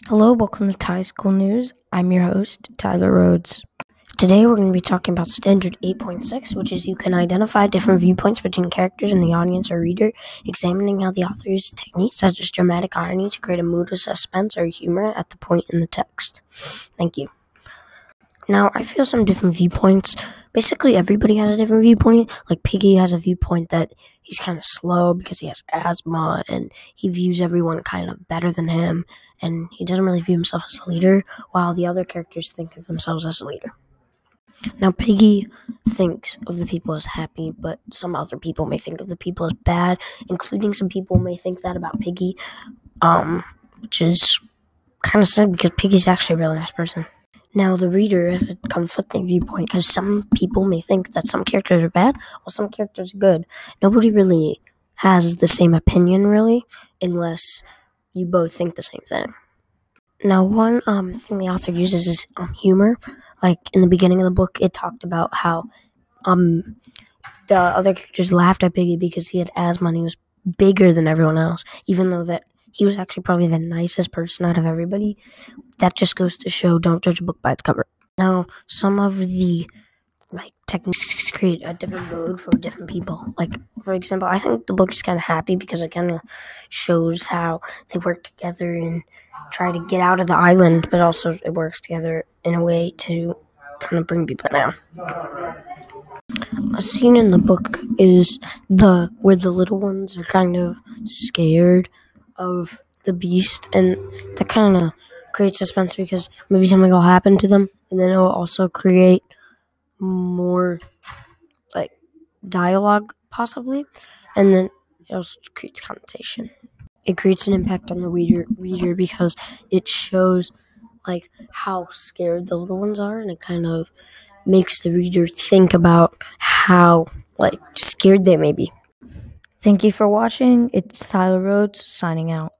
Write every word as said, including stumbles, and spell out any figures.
Hello, welcome to Thai School News. I'm your host, Tyler Rhodes. Today we're going to be talking about Standard eight point six, which is you can identify different viewpoints between characters in the audience or reader, examining how the author uses techniques such as dramatic irony to create a mood of suspense or humor at the point in the text. Thank you. Now, I feel some different viewpoints. Basically, everybody has a different viewpoint. Like, Piggy has a viewpoint that he's kind of slow because he has asthma, and he views everyone kind of better than him, and he doesn't really view himself as a leader, while the other characters think of themselves as a leader. Now, Piggy thinks of the people as happy, but some other people may think of the people as bad, including some people may think that about Piggy, um, which is kind of sad because Piggy's actually a really nice person. Now, the reader has a conflicting viewpoint because some people may think that some characters are bad while some characters are good. Nobody really has the same opinion, really, unless you both think the same thing. Now, one um, thing the author uses is um, humor. Like, in the beginning of the book, it talked about how um, the other characters laughed at Piggy because he had asthma and he was bigger than everyone else, even though that he was actually probably the nicest person out of everybody. That just goes to show, don't judge a book by its cover. Now, some of the like techniques create a different mood for different people. Like, for example, I think the book is kind of happy because it kind of shows how they work together and try to get out of the island, but also it works together in a way to kind of bring people down. A scene in the book is the where the little ones are kind of scared of the beast, and that kind of creates suspense because maybe something will happen to them, and then it will also create more like dialogue possibly, and then it also creates connotation. It creates an impact on the reader reader because it shows like how scared the little ones are, and it kind of makes the reader think about how like scared they may be. Thank you for watching. It's Tyler Rhodes signing out.